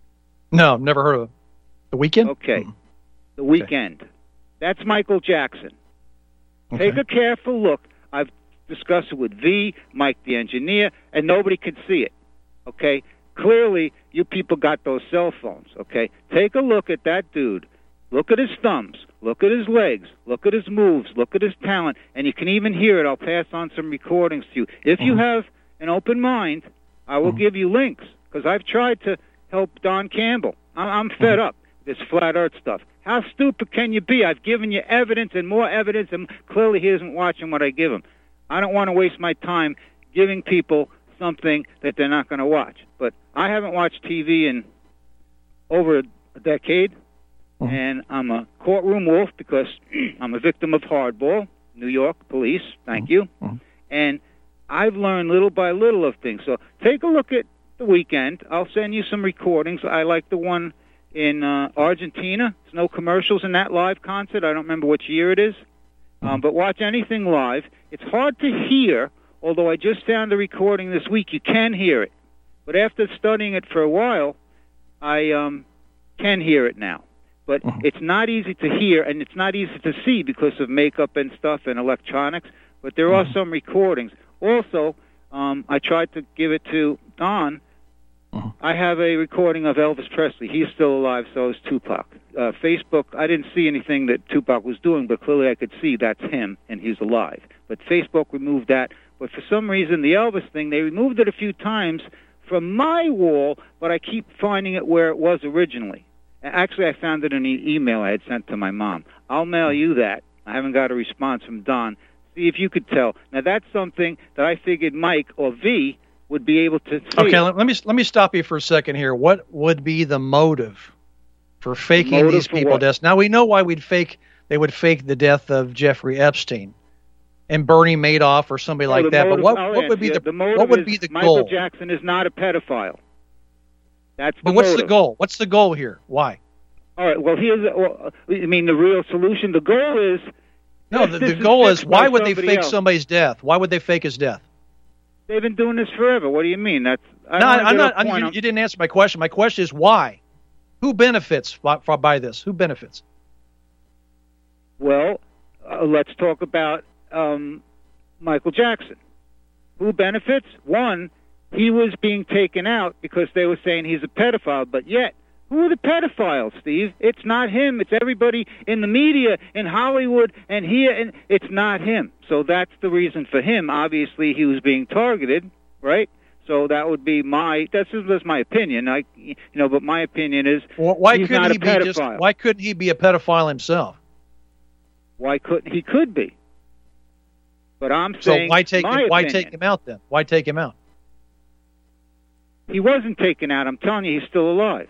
No, never heard of it. The Weeknd? Okay. Mm-hmm. The Weeknd. Okay. That's Michael Jackson. Okay. Take a careful look. I've discussed it with V, Mike the engineer, and nobody could see it. Okay? Clearly, you people got those cell phones. Okay? Take a look at that dude. Look at his thumbs. Look at his legs. Look at his moves. Look at his talent. And you can even hear it. I'll pass on some recordings to you. If mm-hmm. you have an open mind, I will mm-hmm. give you links, because I've tried to help Don Campbell. I'm, I'm fed mm-hmm. up with this flat earth stuff. How stupid can you be? I've given you evidence and more evidence, and clearly he isn't watching what I give him. I don't want to waste my time giving people something that they're not going to watch. But I haven't watched T V in over a decade, and I'm a courtroom wolf because I'm a victim of hardball, New York police, thank you. And I've learned little by little of things. So take a look at the weekend. I'll send you some recordings. I like the one in uh, Argentina. There's no commercials in that live concert. I don't remember which year it is. Um, but watch anything live. It's hard to hear, although I just found a recording this week. You can hear it. But after studying it for a while, I um, can hear it now. But it's not easy to hear, and it's not easy to see because of makeup and stuff and electronics. But there are some recordings. Also, um, I tried to give it to Don. I have a recording of Elvis Presley. He's still alive, so is Tupac. Uh, Facebook, I didn't see anything that Tupac was doing, but clearly I could see that's him, and he's alive. But Facebook removed that. But for some reason, the Elvis thing, they removed it a few times from my wall, but I keep finding it where it was originally. Actually, I found it in an email I had sent to my mom. I'll mail you that. I haven't got a response from Don. See if you could tell. Now, that's something that I figured Mike or V would be able to see. Okay, let, let me let me stop you for a second here. What would be the motive for faking Motive these for people's what? deaths? Now we know why we'd fake. They would fake the death of Jeffrey Epstein and Bernie Madoff or somebody Oh, like the that. motive- but what, I'll what would be answer the, you. The motive what would is be the Michael goal? Jackson is not a pedophile. That's the But what's the motive. goal? What's the goal here? Why? All right. Well, here's. Well, I mean, the real solution. The goal is. No, this the, the is goal fixed is why by would they somebody fake else. somebody's death? Why would they fake his death? They've been doing this forever. What do you mean? That's. I No, don't I'm get not. a I'm, point. you, you didn't answer my question. My question is why? Who benefits by, by this? Who benefits? Well, uh, let's talk about um, Michael Jackson. Who benefits? One, he was being taken out because they were saying he's a pedophile, but yet, who are the pedophiles, Steve? It's not him. It's everybody in the media, in Hollywood, and here, and it's not him. So that's the reason for him. Obviously, he was being targeted, right? So that would be my. That's just my opinion. I, you know, but my opinion is Wh- Why he's couldn't not he a be pedophile. just? Why couldn't he be a pedophile himself? Why couldn't he? Could be. But I'm So saying why take my him, why opinion. take him out then? Why take him out? He wasn't taken out. I'm telling you, he's still alive.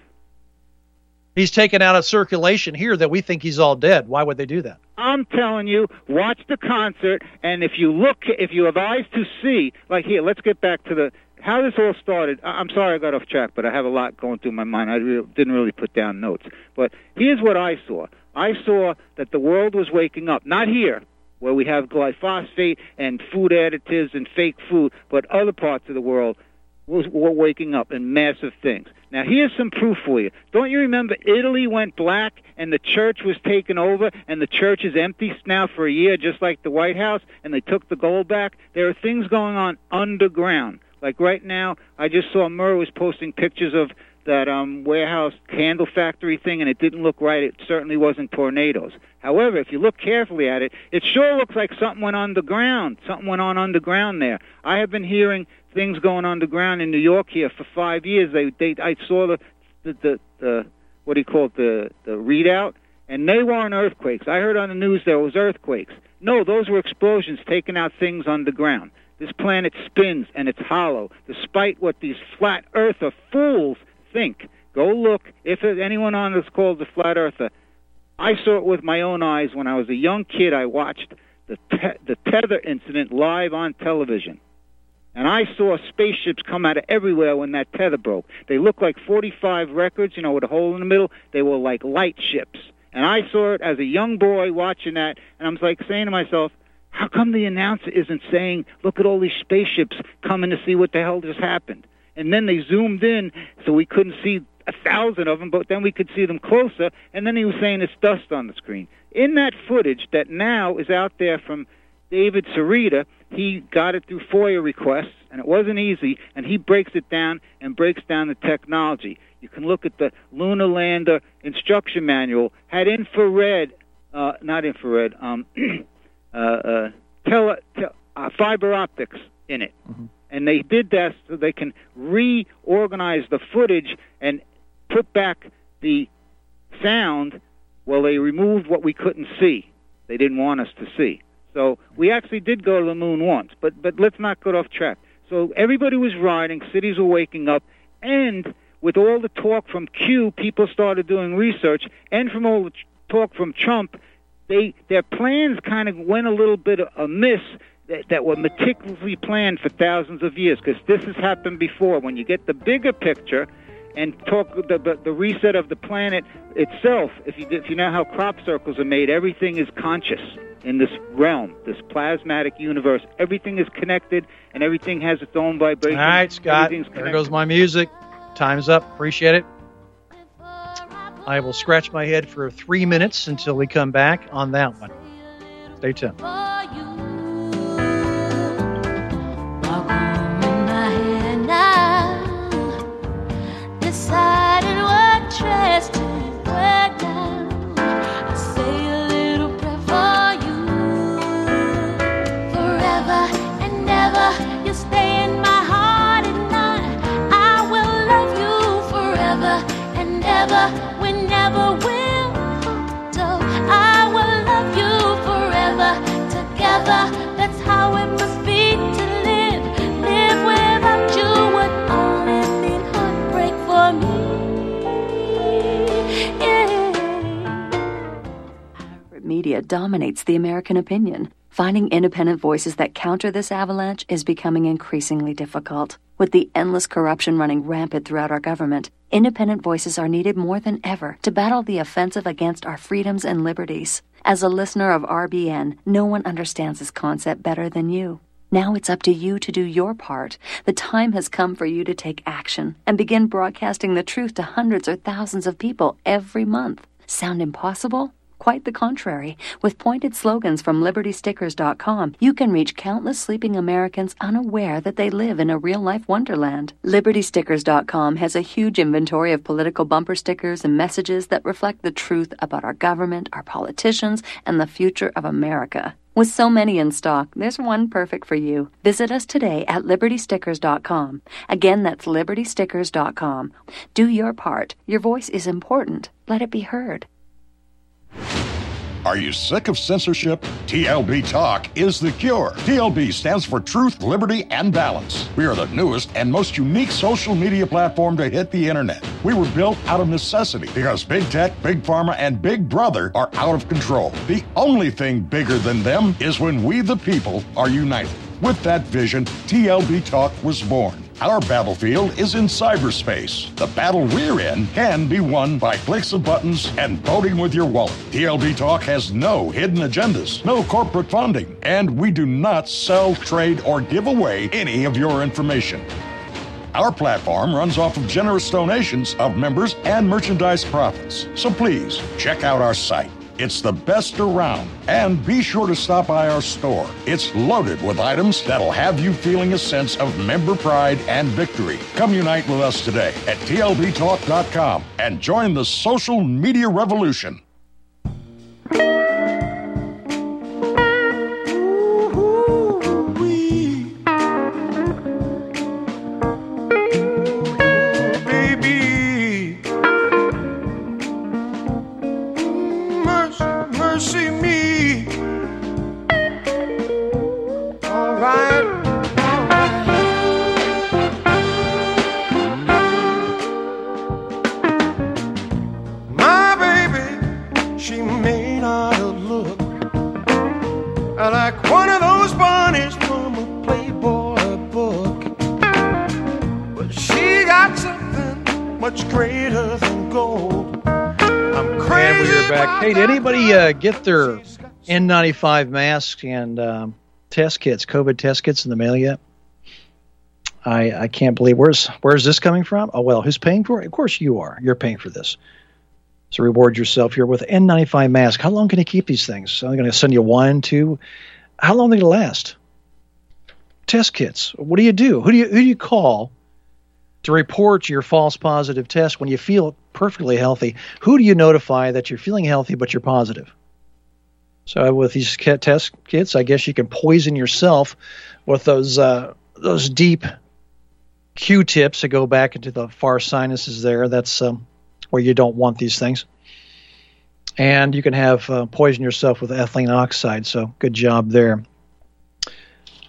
He's taken out of circulation here that we think he's all dead. Why would they do that? I'm telling you, watch the concert, and if you look, if you have eyes to see, like here, let's get back to the how this all started. I- I'm sorry I got off track, but I have a lot going through my mind. I re- didn't really put down notes. But here's what I saw. I saw that the world was waking up, not here, where we have glyphosate and food additives and fake food, but other parts of the world was, were waking up in massive things. Now, here's some proof for you. Don't you remember Italy went black and the church was taken over and the church is empty now for a year, just like the White House, and they took the gold back? There are things going on underground. Like right now, I just saw Murr was posting pictures of that um, warehouse candle factory thing, and it didn't look right. It certainly wasn't tornadoes. However, if you look carefully at it, it sure looks like something went underground. Something went on underground there. I have been hearing things going underground in New York here for five years. They, they, I saw the, the, the, the what do you call it, the, the readout, and they weren't earthquakes. I heard on the news there was earthquakes. No, those were explosions taking out things underground. This planet spins and it's hollow, despite what these flat earther fools think. Go look. If anyone on this called a flat earther, I saw it with my own eyes when I was a young kid. I watched the te- the tether incident live on television. And I saw spaceships come out of everywhere when that tether broke. They looked like forty-five records, you know, with a hole in the middle. They were like light ships. And I saw it as a young boy watching that, and I was like saying to myself, how come the announcer isn't saying, look at all these spaceships coming to see what the hell just happened? And then they zoomed in so we couldn't see a thousand of them, but then we could see them closer, and then he was saying it's dust on the screen. In that footage that now is out there from David Sarita, he got it through FOIA requests, and it wasn't easy, and he breaks it down and breaks down the technology. You can look at the Lunar Lander instruction manual, had infrared, uh, not infrared, um, uh, uh, tele, te- uh, fiber optics in it. Mm-hmm. And they did that so they can reorganize the footage and put back the sound. Well, they removed what we couldn't see. They didn't want us to see. So we actually did go to the moon once, but but let's not get off track. So everybody was riding, cities were waking up, and with all the talk from Q, people started doing research, and from all the talk from Trump, they their plans kind of went a little bit amiss that, that were meticulously planned for thousands of years, because this has happened before. When you get the bigger picture and talk the, the the reset of the planet itself, if you if you know how crop circles are made, everything is conscious in this realm, this plasmatic universe. Everything is connected, and everything has its own vibration. All right, Scott, there goes my music. Time's up. Appreciate it. I will scratch my head for three minutes until we come back on that one. Stay tuned. Decided what dress to wear now. I say a little prayer for you. Forever and ever, you stay in my heart and mind. I will love you forever and ever. We never will. So I will love you forever together. That's how it must be to live. Live without you would only mean heartbreak for me. Media dominates the American opinion. Finding independent voices that counter this avalanche is becoming increasingly difficult. With the endless corruption running rampant throughout our government, independent voices are needed more than ever to battle the offensive against our freedoms and liberties. As a listener of R B N, no one understands this concept better than you. Now it's up to you to do your part. The time has come for you to take action and begin broadcasting the truth to hundreds or thousands of people every month. Sound impossible? Quite the contrary. With pointed slogans from Liberty Stickers dot com, you can reach countless sleeping Americans unaware that they live in a real-life wonderland. Liberty Stickers dot com has a huge inventory of political bumper stickers and messages that reflect the truth about our government, our politicians, and the future of America. With so many in stock, there's one perfect for you. Visit us today at Liberty Stickers dot com. Again, that's Liberty Stickers dot com. Do your part. Your voice is important. Let it be heard. Are you sick of censorship? T L B Talk is the cure. T L B stands for Truth, Liberty, and Balance. We are the newest and most unique social media platform to hit the internet. We were built out of necessity because Big Tech, Big Pharma, and Big Brother are out of control. The only thing bigger than them is when we the people are united. With that vision, T L B Talk was born. Our battlefield is in cyberspace. The battle we're in can be won by clicks of buttons and voting with your wallet. T L B Talk has no hidden agendas, no corporate funding, and we do not sell, trade, or give away any of your information. Our platform runs off of generous donations of members and merchandise profits. So please, check out our site. It's the best around. And be sure to stop by our store. It's loaded with items that'll have you feeling a sense of member pride and victory. Come unite with us today at T L B talk dot com and join the social media revolution. Hey, did anybody uh, get their N ninety-five masks and um, test kits, COVID test kits in the mail yet? I I can't believe. Where's where's this coming from? Oh, well, who's paying for it? Of course you are. You're paying for this. So reward yourself here with N ninety-five mask. How long can you keep these things? Are they going to send you one, two? How long are they going to last? Test kits. What do you do? Who do you who do you call to report your false positive test when you feel perfectly healthy? Who do you notify that you're feeling healthy but you're positive? So with these test kits, I guess you can poison yourself with those uh, those deep Q-tips that go back into the far sinuses there. That's um, where you don't want these things. And you can have uh, poison yourself with ethylene oxide, so good job there.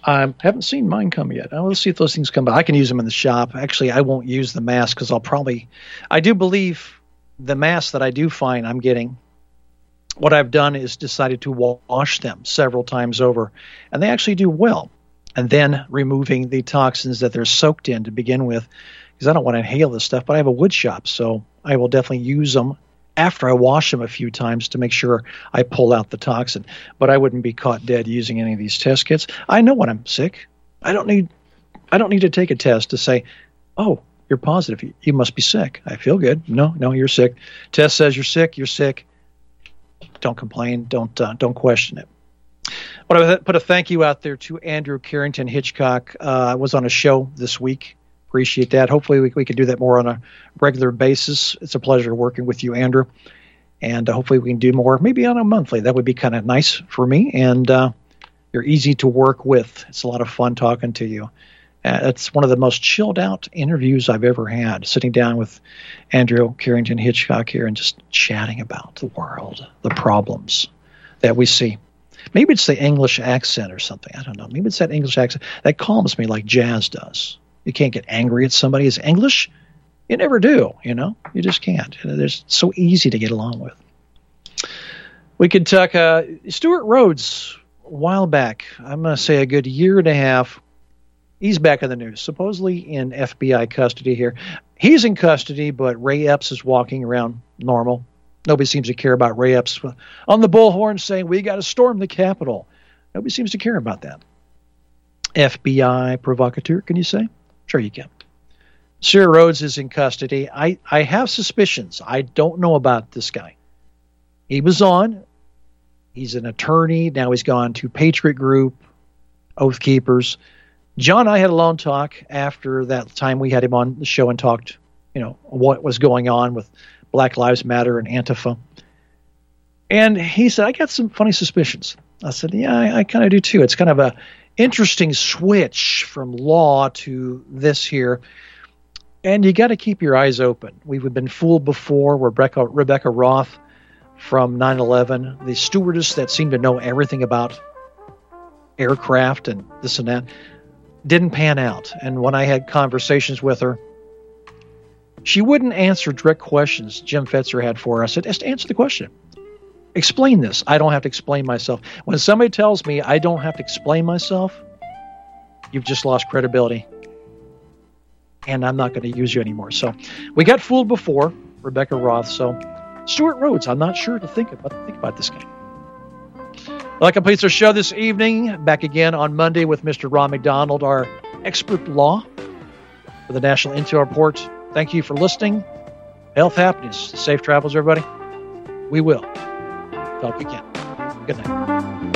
I haven't seen mine come yet. I'll see if those things come by. I can use them in the shop. Actually, I won't use the mask because I'll probably, I do believe the masks that I do find I'm getting, what I've done is decided to wash them several times over, and they actually do well. And then removing the toxins that they're soaked in to begin with, because I don't want to inhale this stuff, but I have a wood shop, so I will definitely use them after I wash them a few times to make sure I pull out the toxin. But I wouldn't be caught dead using any of these test kits. I know when I'm sick. I don't need I don't need to take a test to say, oh, you're positive. You, you must be sick. I feel good. No, no, you're sick. Test says you're sick. You're sick. Don't complain. Don't uh, don't question it. But I put a thank you out there to Andrew Carrington Hitchcock. Uh, I was on a show this week. Appreciate that. Hopefully we, we can do that more on a regular basis. It's a pleasure working with you, Andrew. And uh, hopefully we can do more, maybe on a monthly. That would be kind of nice for me. And uh, you're easy to work with. It's a lot of fun talking to you. Uh, it's one of the most chilled out interviews I've ever had, sitting down with Andrew Carrington Hitchcock here and just chatting about the world, the problems that we see. Maybe it's the English accent or something. I don't know. Maybe it's that English accent that calms me like jazz does. You can't get angry at somebody who's English. You never do, you know. You just can't. It's so easy to get along with. We could talk uh, Stuart Rhodes a while back. I'm going to say a good year and a half. He's back in the news, supposedly in F B I custody here. He's in custody, but Ray Epps is walking around normal. Nobody seems to care about Ray Epps on the bullhorn saying, we got to storm the Capitol. Nobody seems to care about that. F B I provocateur, can you say? Sure you can. Stuart Rhodes is in custody. I, I have suspicions. I don't know about this guy. He was on. He's an attorney. Now he's gone to Patriot Group, Oath Keepers. John and I had a long talk after that time we had him on the show and talked, you know, what was going on with Black Lives Matter and Antifa. And he said, I got some funny suspicions. I said, yeah, I, I kind of do too. It's kind of a interesting switch from law to this here. And you got to keep your eyes open. We've been fooled before. Rebecca, Rebecca Roth from nine eleven, the stewardess that seemed to know everything about aircraft and this and that, didn't pan out. And when I had conversations with her, she wouldn't answer direct questions Jim Fetzer had for her. I said, just answer the question. Explain this. I don't have to explain myself. When somebody tells me I don't have to explain myself, you've just lost credibility. And I'm not going to use you anymore. So we got fooled before, Rebecca Roth. So Stuart Rhodes, I'm not sure to think about think about this guy. Well, that completes our show this evening. Back again on Monday with Mister Ron McDonald, our expert law for the National Intel Report. Thank you for listening. Health, happiness, safe travels, everybody. We will talk again. Good night.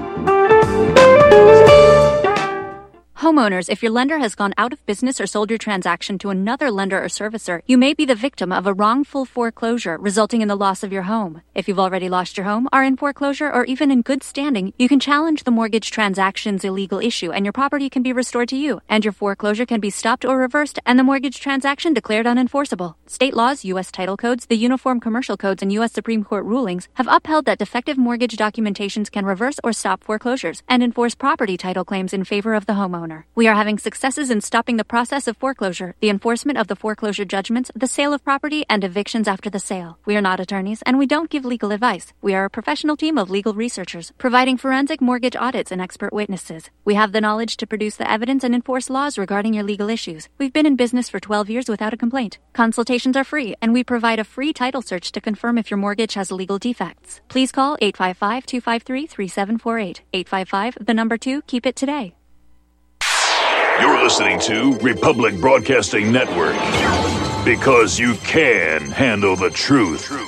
Homeowners, if your lender has gone out of business or sold your transaction to another lender or servicer, you may be the victim of a wrongful foreclosure resulting in the loss of your home. If you've already lost your home, are in foreclosure, or even in good standing, you can challenge the mortgage transaction's illegal issue and your property can be restored to you, and your foreclosure can be stopped or reversed and the mortgage transaction declared unenforceable. State laws, U S title codes, the Uniform Commercial Codes, and U S Supreme Court rulings have upheld that defective mortgage documentations can reverse or stop foreclosures and enforce property title claims in favor of the homeowner. We are having successes in stopping the process of foreclosure, the enforcement of the foreclosure judgments, the sale of property, and evictions after the sale. We are not attorneys, and we don't give legal advice. We are a professional team of legal researchers, providing forensic mortgage audits and expert witnesses. We have the knowledge to produce the evidence and enforce laws regarding your legal issues. We've been in business for twelve years without a complaint. Consultations are free, and we provide a free title search to confirm if your mortgage has legal defects. Please call eight five five, two five three, three seven four eight. eight five five, the number two, keep it today. You're listening to Republic Broadcasting Network, because you can handle the truth.